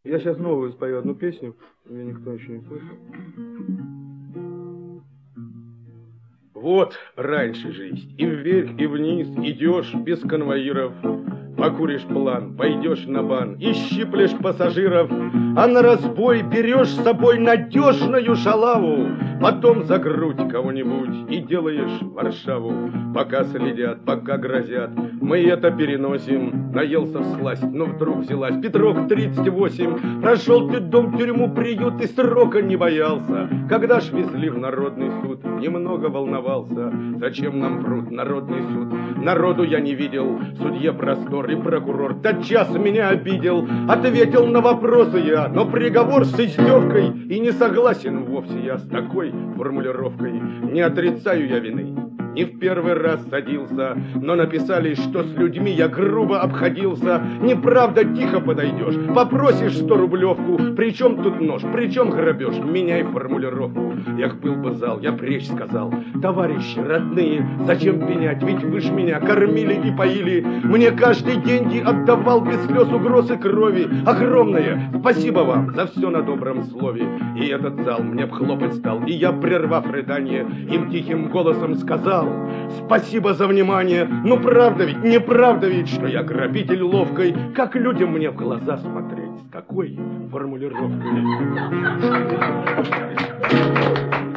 Я сейчас новую спою одну песню, ее никто еще не слышал. Вот раньше жизнь, и вверх, и вниз идешь без конвоиров. Покуришь план, пойдешь на бан и щиплешь пассажиров, а на разбой берешь с собой надежную шалаву, потом за грудь кого-нибудь и делаешь Варшаву. Пока следят, пока грозят, мы это переносим. Наелся всласть, но вдруг взялась Петров 38. Прошел ты дом, тюрьму, приют и срока не боялся. Когда ж везли в народный суд, немного волновался. Зачем нам пруд, народный суд? Народу я не видел, судье простор и прокурор тотчас меня обидел. Ответил на вопросы я, но приговор с издевкой, и не согласен вовсе я с такой формулировкой. Не отрицаю я вины, не в первый раз садился, но написали, что с людьми я грубо обходился. Неправда, тихо подойдешь, попросишь 100-рублевку. Причем тут нож, причем грабеж, меняй формулировку. Эх, был бы зал, я прежде сказал: товарищи родные, зачем пенять, ведь вы ж меня кормили и поили. Мне каждый деньги отдавал без слез, угроз и крови. Огромное спасибо вам за все на добром слове. И этот зал мне хлопать стал, и я, прервав рыдание, им тихим голосом сказал: спасибо за внимание. Ну правда ведь, неправда ведь, что я грабитель ловкой? Как людям мне в глаза смотреть с такой формулировкой?